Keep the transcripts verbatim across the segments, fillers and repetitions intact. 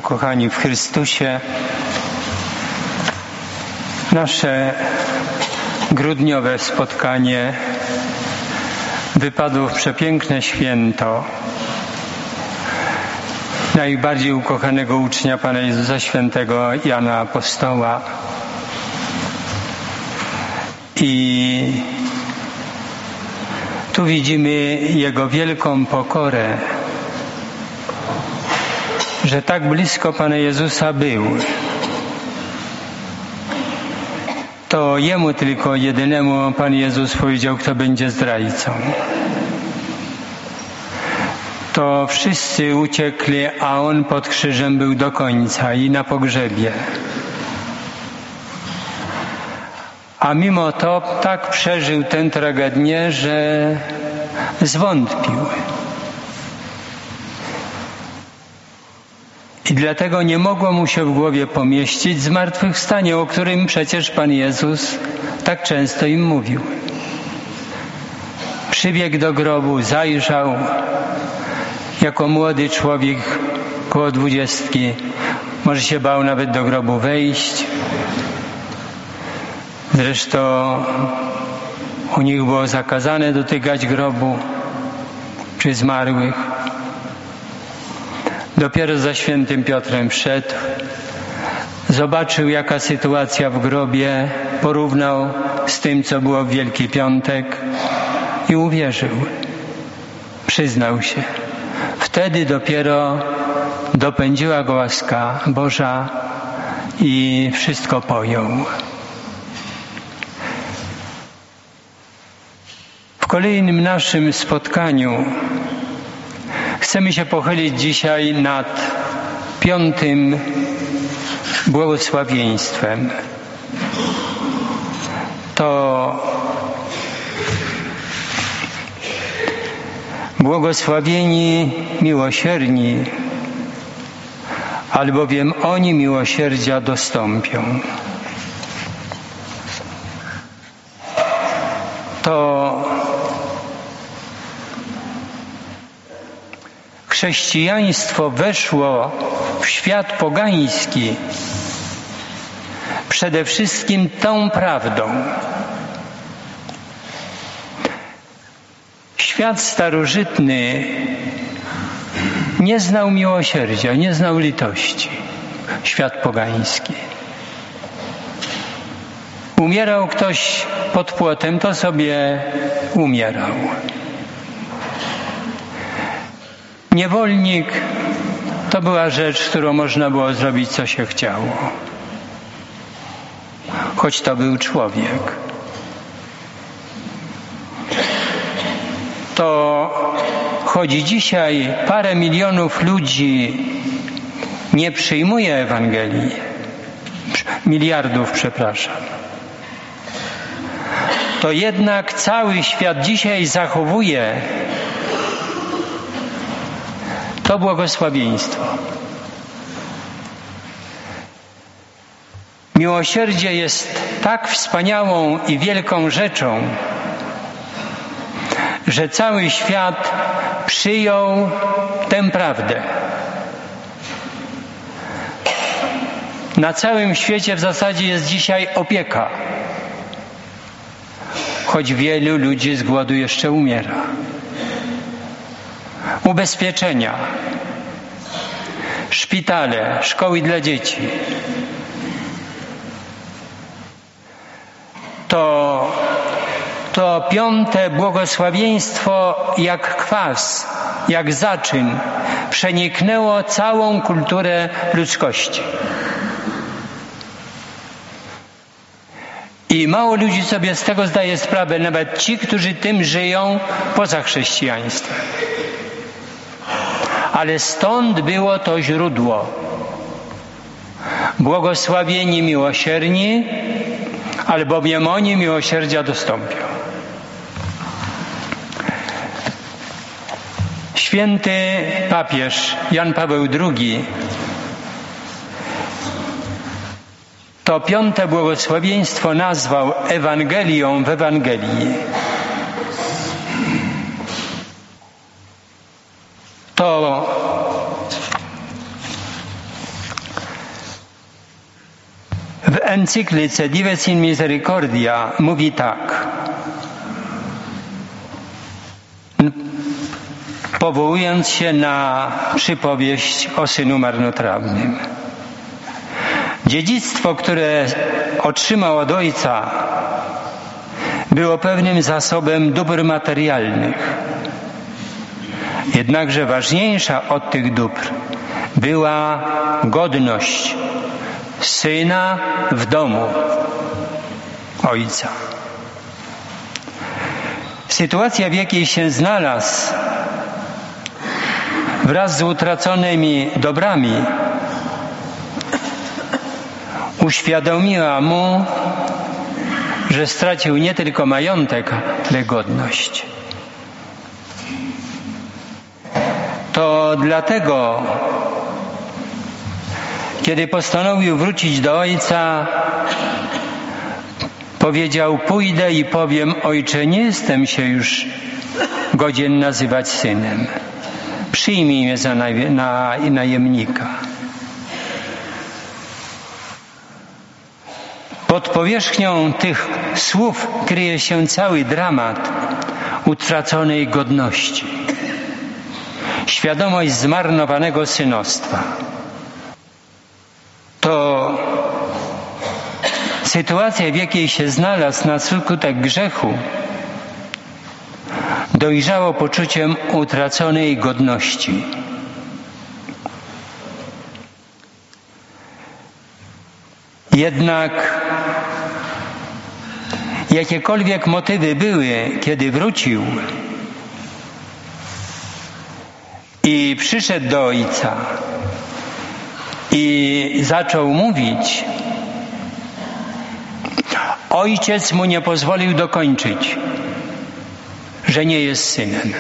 Ukochani w Chrystusie, nasze grudniowe spotkanie wypadło w przepiękne święto najbardziej ukochanego ucznia Pana Jezusa, świętego Jana Apostoła. I tu widzimy Jego wielką pokorę, że tak blisko Pana Jezusa był. To Jemu tylko jedynemu Pan Jezus powiedział, kto będzie zdrajcą. To wszyscy uciekli, a On pod krzyżem był do końca i na pogrzebie. A mimo to tak przeżył tę tragedię, że zwątpił. I dlatego nie mogło mu się w głowie pomieścić zmartwychwstanie, o którym przecież Pan Jezus tak często im mówił. Przybiegł do grobu, zajrzał jako młody człowiek koło dwudziestki. Może się bał nawet do grobu wejść. Zresztą u nich było zakazane dotykać grobu czy zmarłych. Dopiero za świętym Piotrem wszedł, zobaczył, jaka sytuacja w grobie, porównał z tym, co było w Wielki Piątek i uwierzył. Przyznał się. Wtedy dopiero dopędziła go łaska Boża i wszystko pojął. W kolejnym naszym spotkaniu chcemy się pochylić dzisiaj nad piątym błogosławieństwem. To błogosławieni miłosierni, albowiem oni miłosierdzia dostąpią. To chrześcijaństwo weszło w świat pogański przede wszystkim tą prawdą. Świat starożytny nie znał miłosierdzia, nie znał litości. Świat pogański. Umierał ktoś pod płotem, to sobie umierał. Niewolnik to była rzecz, którą można było zrobić, co się chciało. Choć to był człowiek. To choć dzisiaj parę milionów ludzi nie przyjmuje Ewangelii, miliardów, przepraszam, to jednak cały świat dzisiaj zachowuje to błogosławieństwo. Miłosierdzie jest tak wspaniałą i wielką rzeczą, że cały świat przyjął tę prawdę. Na całym świecie w zasadzie jest dzisiaj opieka, choć wielu ludzi z głodu jeszcze umiera. Ubezpieczenia, szpitale, szkoły dla dzieci. To, to piąte błogosławieństwo jak kwas, jak zaczyn przeniknęło całą kulturę ludzkości. I mało ludzi sobie z tego zdaje sprawę, nawet ci, którzy tym żyją poza chrześcijaństwem. Ale stąd było to źródło. Błogosławieni miłosierni, albowiem oni miłosierdzia dostąpią. Święty papież Jan Paweł drugi to piąte błogosławieństwo nazwał Ewangelią w Ewangelii. To encyklice Dives in Misericordia mówi tak, powołując się na przypowieść o synu marnotrawnym. Dziedzictwo, które otrzymał od ojca, było pewnym zasobem dóbr materialnych. Jednakże ważniejsza od tych dóbr była godność syna w domu ojca. Sytuacja, w jakiej się znalazł, wraz z utraconymi dobrami, uświadomiła mu, że stracił nie tylko majątek, ale godność. To dlatego, kiedy postanowił wrócić do ojca, powiedział: pójdę i powiem: ojcze, nie jestem się już godzien nazywać synem. Przyjmij mnie za naj, na, najemnika. Pod powierzchnią tych słów kryje się cały dramat utraconej godności. Świadomość zmarnowanego synostwa. To sytuacja, w jakiej się znalazł na skutek grzechu, dojrzało poczuciem utraconej godności. Jednak jakiekolwiek motywy były, kiedy wrócił i przyszedł do ojca i zaczął mówić, ojciec mu nie pozwolił dokończyć, że nie jest synem.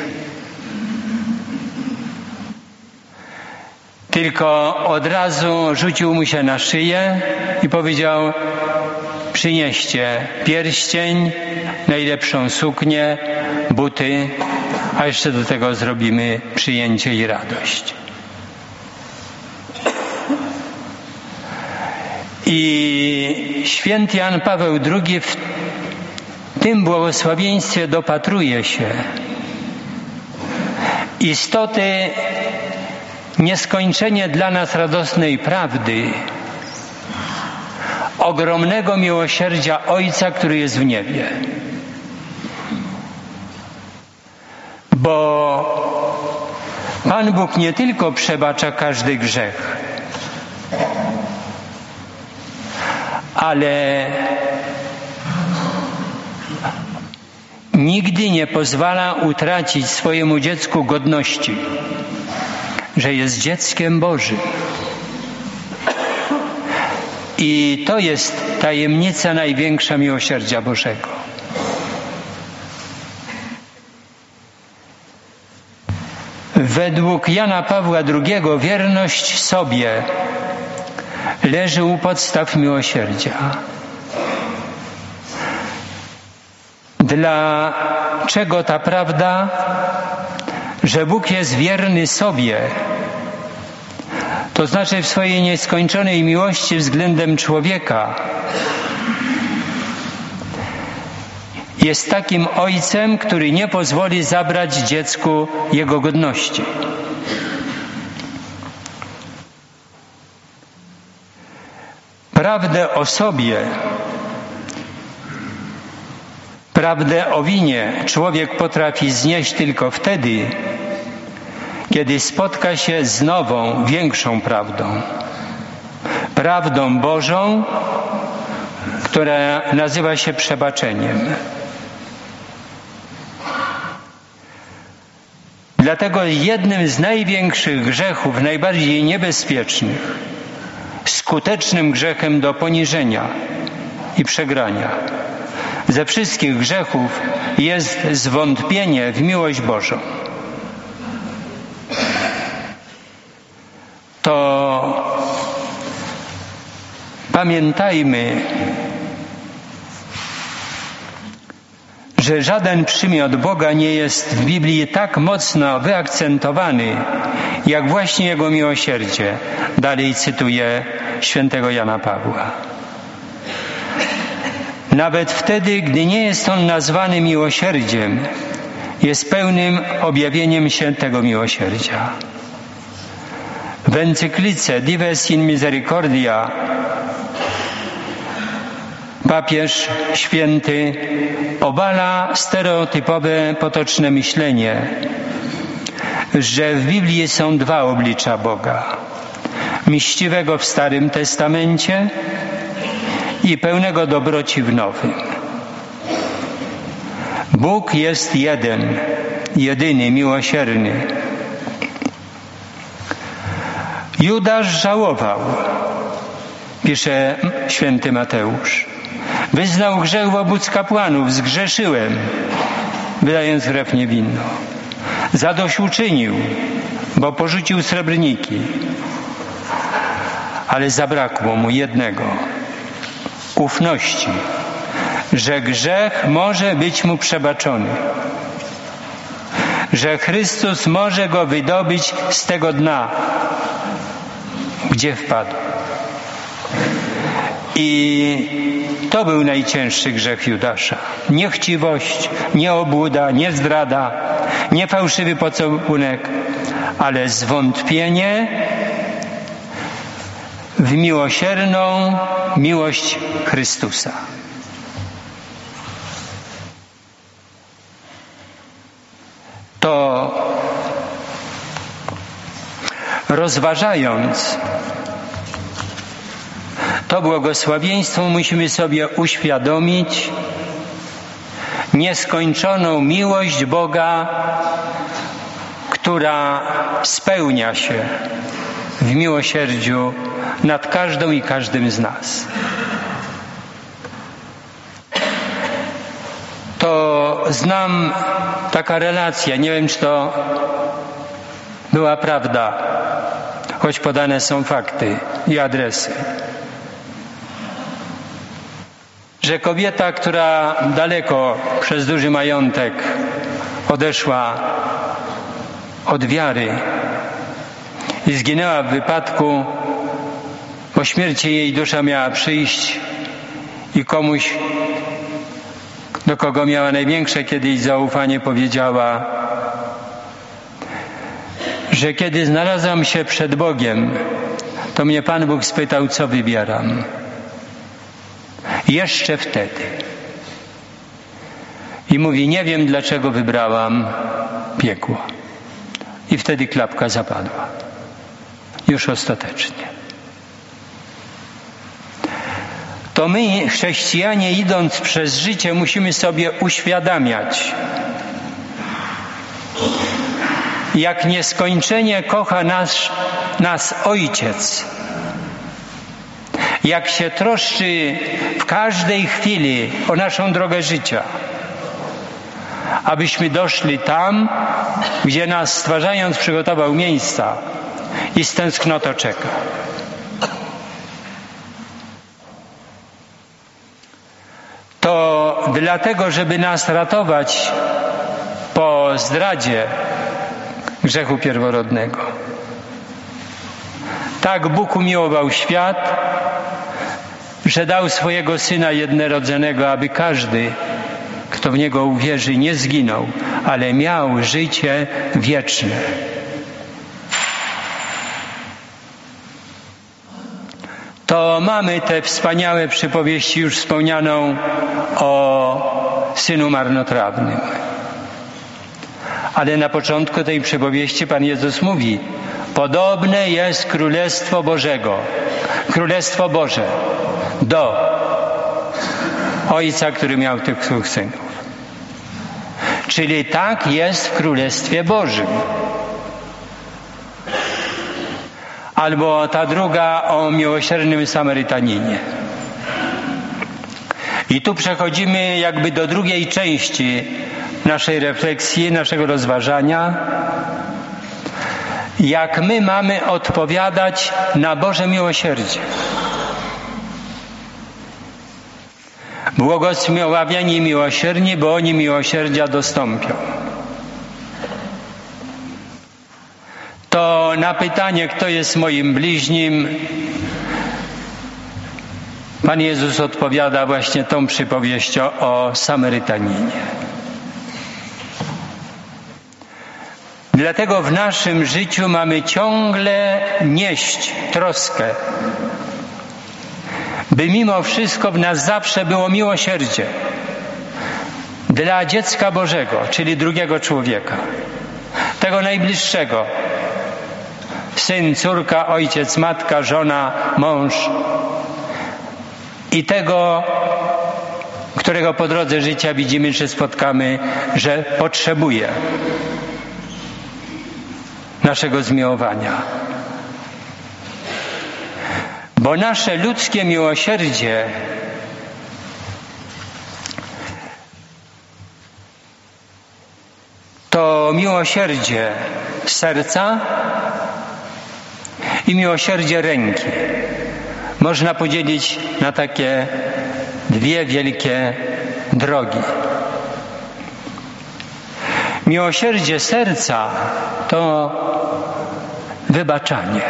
Tylko od razu rzucił mu się na szyję i powiedział: przynieście pierścień, najlepszą suknię, buty, a jeszcze do tego zrobimy przyjęcie i radość. I święty Jan Paweł drugi w tym błogosławieństwie dopatruje się istoty nieskończenie dla nas radosnej prawdy, ogromnego miłosierdzia Ojca, który jest w niebie. Bo Pan Bóg nie tylko przebacza każdy grzech, ale nigdy nie pozwala utracić swojemu dziecku godności, że jest dzieckiem Bożym. I to jest tajemnica największa miłosierdzia Bożego. Według Jana Pawła drugiego wierność sobie leży u podstaw miłosierdzia. Dlaczego ta prawda, że Bóg jest wierny sobie, to znaczy w swojej nieskończonej miłości względem człowieka jest takim ojcem, który nie pozwoli zabrać dziecku jego godności. Prawdę o sobie, prawdę o winie człowiek potrafi znieść tylko wtedy, kiedy spotka się z nową, większą prawdą. Prawdą Bożą, która nazywa się przebaczeniem. Dlatego jednym z największych grzechów, najbardziej niebezpiecznych, skutecznym grzechem do poniżenia i przegrania ze wszystkich grzechów jest zwątpienie w miłość Bożą. To pamiętajmy, że żaden przymiot Boga nie jest w Biblii tak mocno wyakcentowany, jak właśnie Jego miłosierdzie. Dalej cytuję świętego Jana Pawła. nawet wtedy, gdy nie jest on nazwany miłosierdziem, jest pełnym objawieniem się tego miłosierdzia. W encyklice Dives in Misericordia papież święty obala stereotypowe, potoczne myślenie, że w Biblii są dwa oblicza Boga. Mściwego w Starym Testamencie i pełnego dobroci w Nowym. Bóg jest jeden, jedyny, miłosierny. Judasz żałował, pisze święty Mateusz. Wyznał grzech wobec kapłanów, zgrzeszyłem, wydając krew niewinną. Zadośćuczynił, bo porzucił srebrniki. Ale zabrakło mu jednego, ufności, że grzech może być mu przebaczony, że Chrystus może go wydobyć z tego dna, gdzie wpadł. I to był najcięższy grzech Judasza. Nie chciwość, nie obłuda, nie zdrada, nie fałszywy pocałunek, ale zwątpienie w miłosierną miłość Chrystusa. To rozważając to błogosławieństwo, musimy sobie uświadomić nieskończoną miłość Boga, która spełnia się w miłosierdziu nad każdą i każdym z nas. To znam taka relacja, nie wiem, czy to była prawda, choć podane są fakty i adresy, że kobieta, która daleko przez duży majątek odeszła od wiary i zginęła w wypadku, po śmierci jej dusza miała przyjść i komuś, do kogo miała największe kiedyś zaufanie, powiedziała, że kiedy znalazłam się przed Bogiem, to mnie Pan Bóg spytał, co wybieram. Jeszcze wtedy. I mówi, nie wiem, dlaczego wybrałam piekło. I wtedy klapka zapadła. Już ostatecznie. To my, chrześcijanie, idąc przez życie, musimy sobie uświadamiać, jak nieskończenie kocha nas, nas Ojciec, jak się troszczy w każdej chwili o naszą drogę życia, abyśmy doszli tam, gdzie nas stwarzając przygotował miejsca i z tęsknotą czeka. To dlatego, żeby nas ratować po zdradzie grzechu pierworodnego. Tak Bóg umiłował świat, że dał swojego Syna jednorodzonego, aby każdy, kto w Niego uwierzy, nie zginął, ale miał życie wieczne. To mamy te wspaniałe przypowieści, już wspomnianą o synu marnotrawnym. Ale na początku tej przypowieści Pan Jezus mówi, podobne jest Królestwo Bożego, Królestwo Boże do Ojca, który miał tych dwóch synów. Czyli tak jest w Królestwie Bożym. Albo ta druga o miłosiernym Samarytaninie. I tu przechodzimy jakby do drugiej części naszej refleksji, naszego rozważania, jak my mamy odpowiadać na Boże miłosierdzie. Błogosławieni miłosierni, bo oni miłosierdzia dostąpią. To na pytanie, kto jest moim bliźnim, Pan Jezus odpowiada właśnie tą przypowieścią o Samarytaninie. Dlatego w naszym życiu mamy ciągle nieść troskę, by mimo wszystko w nas zawsze było miłosierdzie dla dziecka Bożego, czyli drugiego człowieka, tego najbliższego. Syn, córka, ojciec, matka, żona, mąż i tego, którego po drodze życia widzimy, czy spotkamy, że potrzebuje naszego zmiłowania. Bo nasze ludzkie miłosierdzie to miłosierdzie serca i miłosierdzie ręki. Można podzielić na takie dwie wielkie drogi. Miłosierdzie serca to wybaczanie.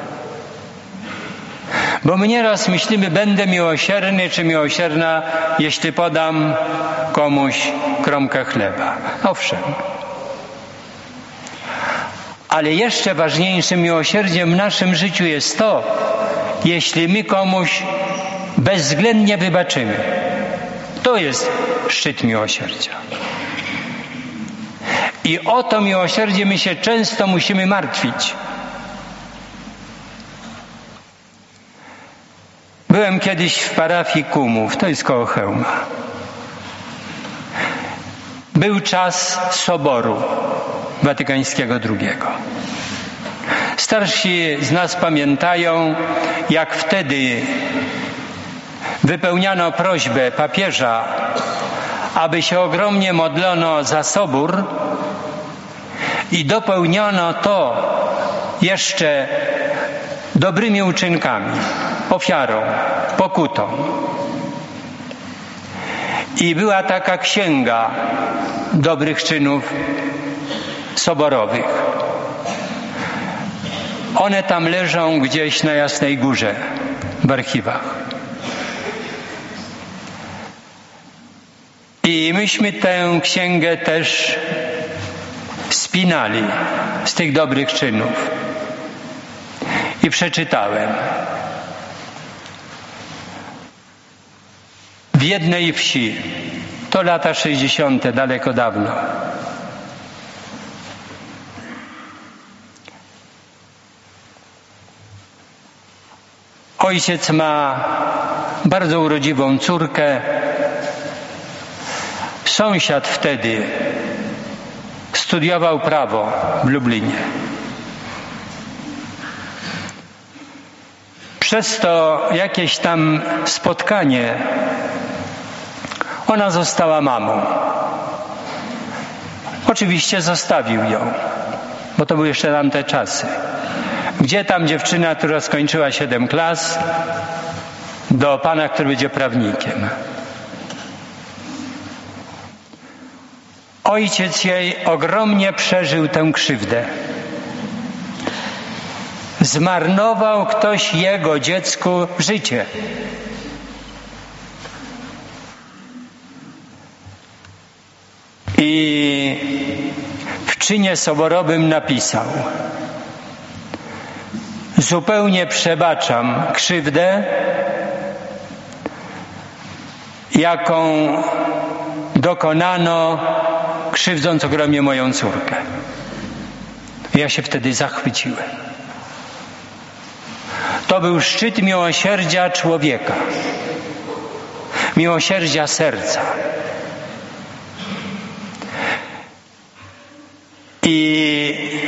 Bo my nieraz myślimy, będę miłosierny czy miłosierna, jeśli podam komuś kromkę chleba. Owszem. Ale jeszcze ważniejszym miłosierdziem w naszym życiu jest to, jeśli my komuś bezwzględnie wybaczymy. To jest szczyt miłosierdzia. I o to miłosierdzie my się często musimy martwić. Byłem kiedyś w parafii Kumów, to jest koło Chełma. Był czas Soboru Watykańskiego drugiego. Starsi z nas pamiętają, jak wtedy wypełniano prośbę papieża, aby się ogromnie modlono za Sobór i dopełniono to jeszcze dobrymi uczynkami, ofiarą, pokutą. I była taka księga dobrych czynów soborowych. One tam leżą gdzieś na Jasnej Górze w archiwach. I myśmy tę księgę też spinali z tych dobrych czynów. I przeczytałem. W jednej wsi, to lata sześćdziesiąte, daleko dawno, ojciec ma bardzo urodziwą córkę. Sąsiad wtedy studiował prawo w Lublinie. Przez to jakieś tam spotkanie ona została mamą. Oczywiście zostawił ją, bo to były jeszcze tamte czasy. Gdzie tam dziewczyna, która skończyła siedem klas, do pana, który będzie prawnikiem. Ojciec jej ogromnie przeżył tę krzywdę. Zmarnował ktoś jego dziecku życie. I w czynie soborowym napisał: zupełnie przebaczam krzywdę, jaką dokonano, krzywdząc ogromnie moją córkę. Ja się wtedy zachwyciłem. To był szczyt miłosierdzia człowieka, miłosierdzia serca. I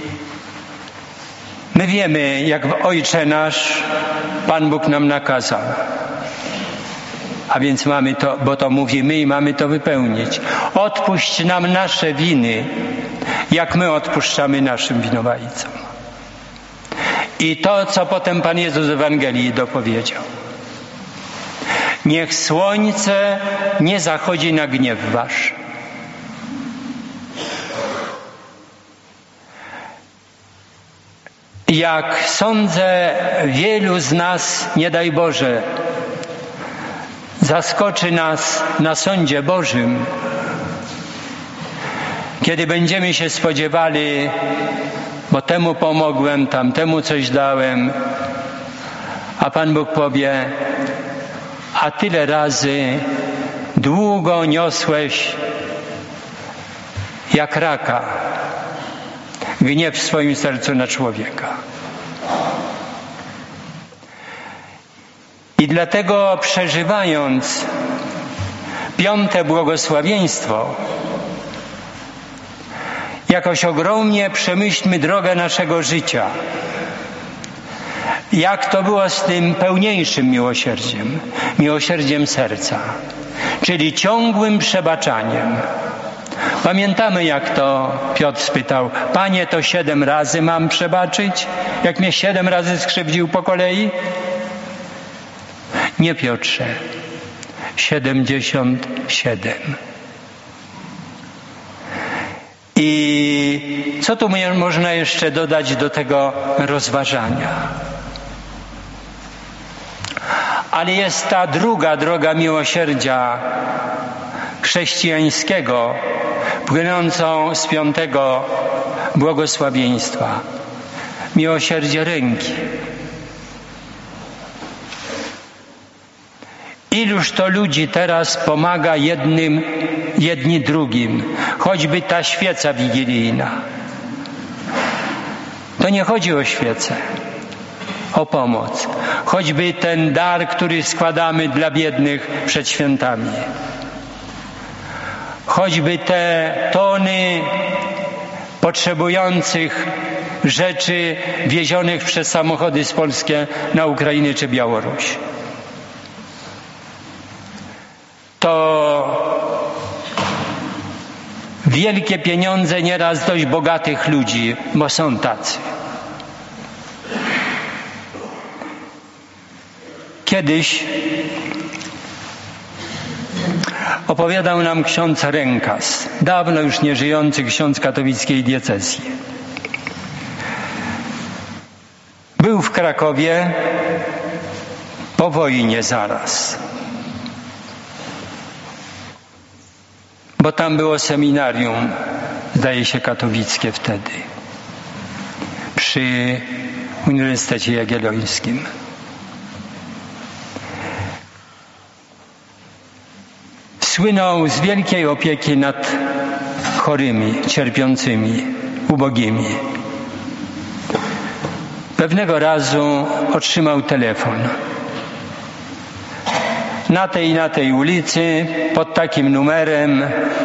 my wiemy, jak w Ojcze Nasz Pan Bóg nam nakazał. A więc mamy to, bo to mówimy i mamy to wypełnić. Odpuść nam nasze winy, jak my odpuszczamy naszym winowajcom. I to, co potem Pan Jezus w Ewangelii dopowiedział. Niech słońce nie zachodzi na gniew wasz. Jak sądzę, wielu z nas, nie daj Boże, zaskoczy nas na sądzie Bożym, kiedy będziemy się spodziewali, bo temu pomogłem, tamtemu coś dałem, a Pan Bóg powie: a tyle razy długo niosłeś jak raka gniew w swoim sercu na człowieka. I dlatego, przeżywając piąte błogosławieństwo, jakoś ogromnie przemyślmy drogę naszego życia. Jak to było z tym pełniejszym miłosierdziem, miłosierdziem serca, czyli ciągłym przebaczaniem. Pamiętamy, jak to Piotr spytał: Panie, to siedem razy mam przebaczyć, jak mnie siedem razy skrzywdził po kolei? Nie, Piotrze, siedemdziesiąt siedem. I co tu można jeszcze dodać do tego rozważania? Ale jest ta druga droga miłosierdzia chrześcijańskiego, płynącą z piątego błogosławieństwa. Miłosierdzie ręki. Iluż to ludzi teraz pomaga jednym, jedni drugim. Choćby ta świeca wigilijna. To nie chodzi o świecę, o pomoc. Choćby ten dar, który składamy dla biednych przed świętami. Choćby te tony potrzebujących rzeczy wiezionych przez samochody z Polski na Ukrainę czy Białoruś. To wielkie pieniądze nieraz dość bogatych ludzi, bo są tacy. Kiedyś opowiadał nam ksiądz Rękas, dawno już nieżyjący ksiądz katowickiej diecezji. Był w Krakowie po wojnie zaraz, bo tam było seminarium, zdaje się, katowickie wtedy, przy Uniwersytecie Jagiellońskim. Słynął z wielkiej opieki nad chorymi, cierpiącymi, ubogimi. Pewnego razu otrzymał telefon. Na tej i na tej ulicy, pod takim numerem,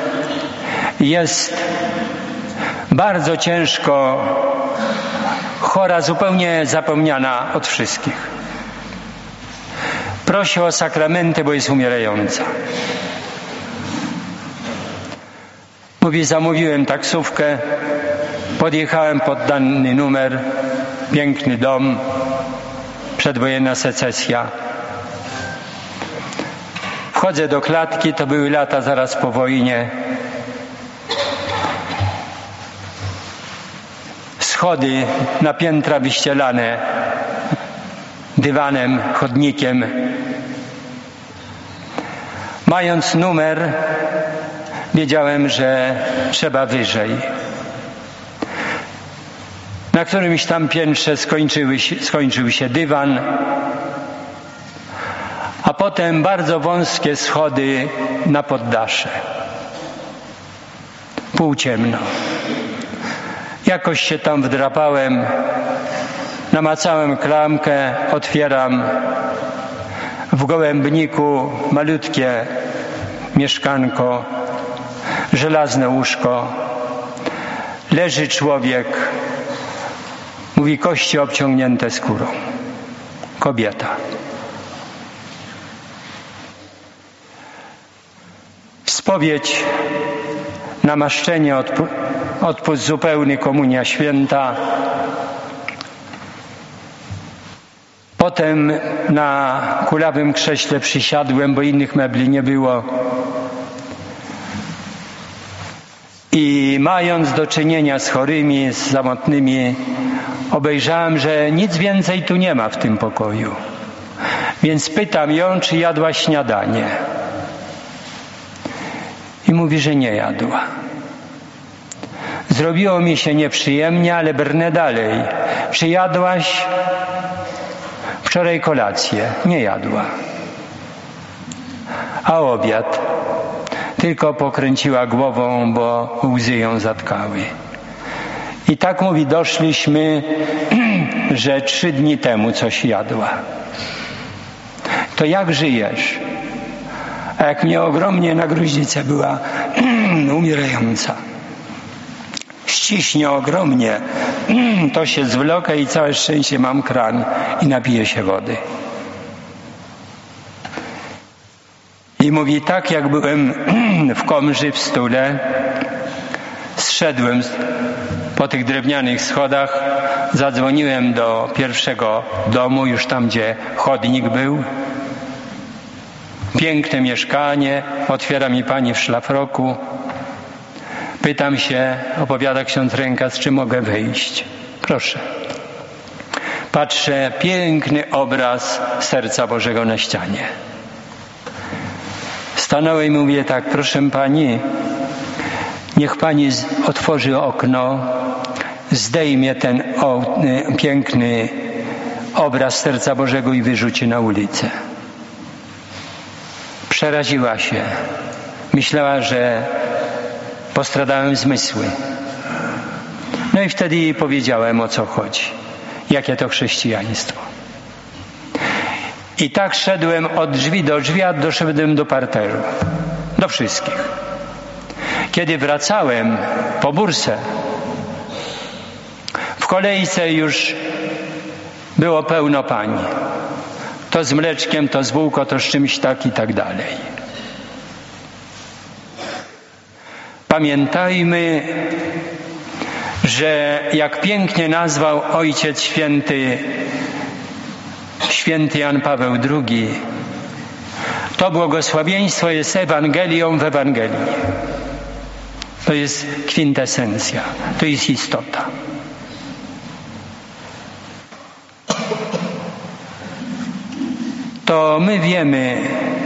jest bardzo ciężko chora, zupełnie zapomniana od wszystkich. Prosi o sakramenty, bo jest umierająca. Mówi: zamówiłem taksówkę, podjechałem pod dany numer, piękny dom, przedwojenna secesja. Wchodzę do klatki, to były lata zaraz po wojnie. Schody na piętra wyścielane dywanem, chodnikiem. Mając numer, wiedziałem, że trzeba wyżej. Na którymś tam piętrze skończyły się, skończył się dywan, a potem bardzo wąskie schody na poddasze. Półciemno. Jakoś się tam wdrapałem, namacałem klamkę, otwieram. W gołębniku malutkie mieszkanko, żelazne łóżko. Leży człowiek, mówi: kości obciągnięte skórą. Kobieta. Spowiedź, namaszczenie, odpu- odpust zupełny, komunia święta. Potem na kulawym krześle przysiadłem, bo innych mebli nie było. I mając do czynienia z chorymi, z samotnymi, obejrzałem, że nic więcej tu nie ma w tym pokoju. Więc pytam ją, czy jadła śniadanie. I mówi, że nie jadła. Zrobiło mi się nieprzyjemnie, ale brnę dalej. Czy jadłaś wczoraj kolację? Nie jadła. A obiad? Tylko pokręciła głową, bo łzy ją zatkały. I tak mówi, doszliśmy, że trzy dni temu coś jadła. To jak żyjesz? A jak mnie ogromnie na gruźlicę była umierająca. Ściśnie ogromnie, to się zwlokę i całe szczęście mam kran i napiję się wody. I mówi, tak jak byłem w Komży w Stule, zszedłem po tych drewnianych schodach, zadzwoniłem do pierwszego domu, już tam, gdzie chodnik był. Piękne mieszkanie, otwiera mi pani w szlafroku. Pytam się, opowiada ksiądz Rękas, czy mogę wyjść. Proszę. Patrzę, piękny obraz Serca Bożego na ścianie. Stanąłem i mówię tak, proszę pani, niech pani otworzy okno, zdejmie ten o, y, piękny obraz Serca Bożego i wyrzuci na ulicę. Przeraziła się. Myślała, że postradałem zmysły. No i wtedy jej powiedziałem, o co chodzi. Jakie to chrześcijaństwo. I tak szedłem od drzwi do drzwi, a doszedłem do parteru. Do wszystkich. Kiedy wracałem po bursę, w kolejce już było pełno pań. To z mleczkiem, to z bułką, to z czymś tak i tak dalej. Pamiętajmy, że jak pięknie nazwał Ojciec Święty, święty Jan Paweł drugi, to błogosławieństwo jest Ewangelią w Ewangelii. To jest kwintesencja, to jest istota. To my wiemy,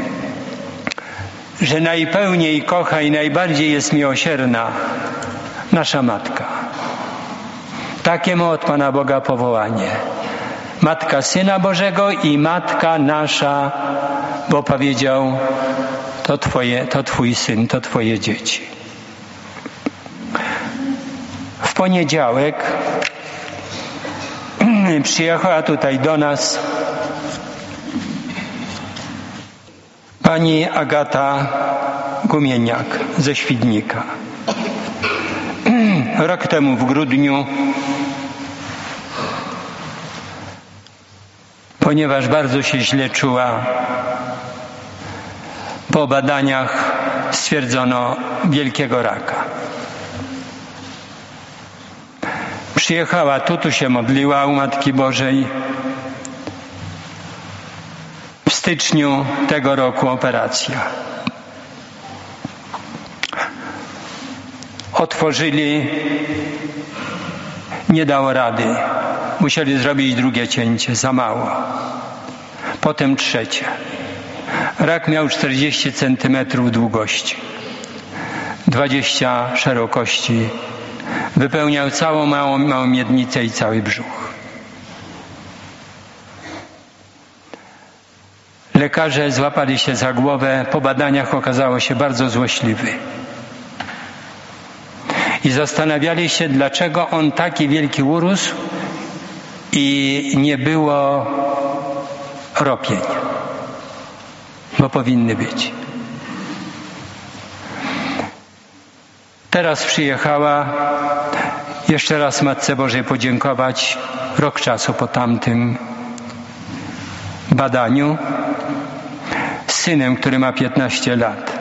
że najpełniej kocha i najbardziej jest miłosierna nasza Matka. Takie ma od Pana Boga powołanie. Matka Syna Bożego i Matka nasza, bo powiedział, to twoje, to Twój Syn, to Twoje dzieci. W poniedziałek przyjechała tutaj do nas pani Agata Gumieniak ze Świdnika. Rok temu w grudniu, ponieważ bardzo się źle czuła, po badaniach stwierdzono wielkiego raka. Przyjechała tu, tu się modliła u Matki Bożej. W styczniu tego roku operacja. Otworzyli, nie dało rady. Musieli zrobić drugie cięcie, za mało. Potem trzecie. Rak miał czterdzieści centymetrów długości, dwadzieścia szerokości. Wypełniał całą małą, małą miednicę i cały brzuch. Lekarze złapali się za głowę. Po badaniach okazało się bardzo złośliwy. I zastanawiali się, dlaczego on taki wielki urósł i nie było ropień. Bo powinny być. Teraz przyjechała jeszcze raz Matce Bożej podziękować, rok czasu po tamtym badaniu, z synem, który ma piętnaście lat.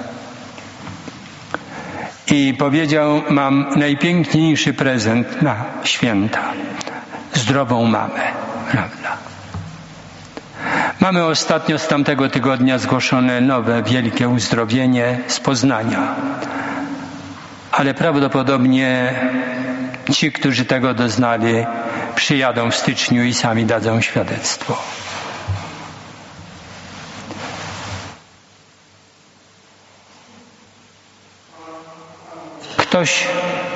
I powiedział, mam najpiękniejszy prezent na święta. Zdrową mamę. Prawda? Mamy ostatnio z tamtego tygodnia zgłoszone nowe, wielkie uzdrowienie z Poznania. Ale prawdopodobnie ci, którzy tego doznali, przyjadą w styczniu i sami dadzą świadectwo. ktoś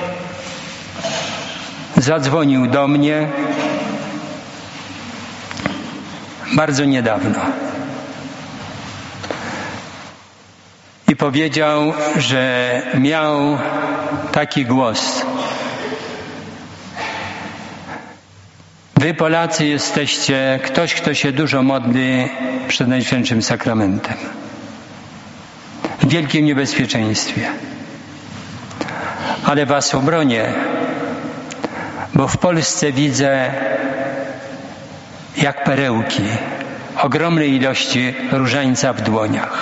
zadzwonił do mnie bardzo niedawno i powiedział, że miał taki głos: wy Polacy jesteście ktoś, kto się dużo modli przed Najświętszym Sakramentem, w wielkim niebezpieczeństwie, ale was obronię, bo w Polsce widzę jak perełki ogromnej ilości różańca w dłoniach.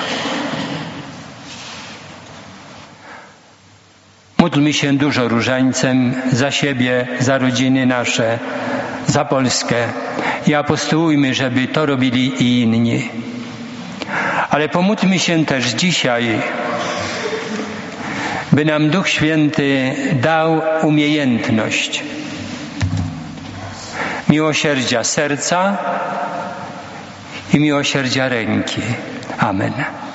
Módlmy się dużo różańcem za siebie, za rodziny nasze, za Polskę i apostołujmy, żeby to robili i inni. Ale pomódlmy się też dzisiaj, by nam Duch Święty dał umiejętność miłosierdzia serca i miłosierdzia ręki. Amen.